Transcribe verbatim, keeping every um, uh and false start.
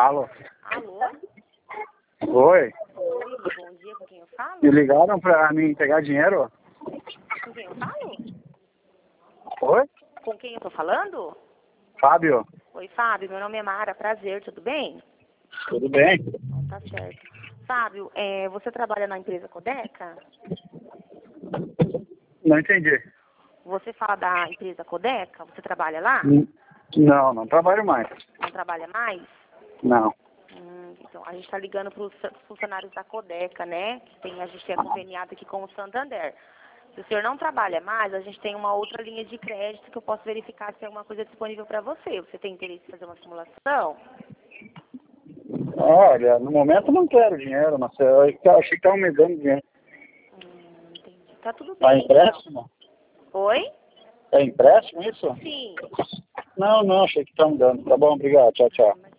Alô? Alô? Oi? Oi, bom dia, com quem eu falo? Me ligaram pra mim pegar dinheiro? Com quem eu falo? Oi? Com quem eu tô falando? Fábio? Oi, Fábio, meu nome é Mara, prazer, tudo bem? Tudo bem? Então, tá certo. Fábio, é, você trabalha na empresa Codeca? Não entendi. Você fala da empresa Codeca? Você trabalha lá? Hum, Não, não trabalho mais. Não trabalha mais? Não. Hum, então, a gente está ligando para os funcionários da Codeca, né? Que tem, a gente é conveniado aqui com o Santander. Se o senhor não trabalha mais, a gente tem uma outra linha de crédito que eu posso verificar se tem alguma coisa disponível para você. Você tem interesse em fazer uma simulação? Olha, no momento não quero dinheiro, mas eu achei que estavam me dando dinheiro. Hum, entendi. Tá tudo É bem, então. empréstimo? Oi? É empréstimo isso? Sim. Não, não, achei que estavam dando. Tá bom, obrigado. Tchau, tchau.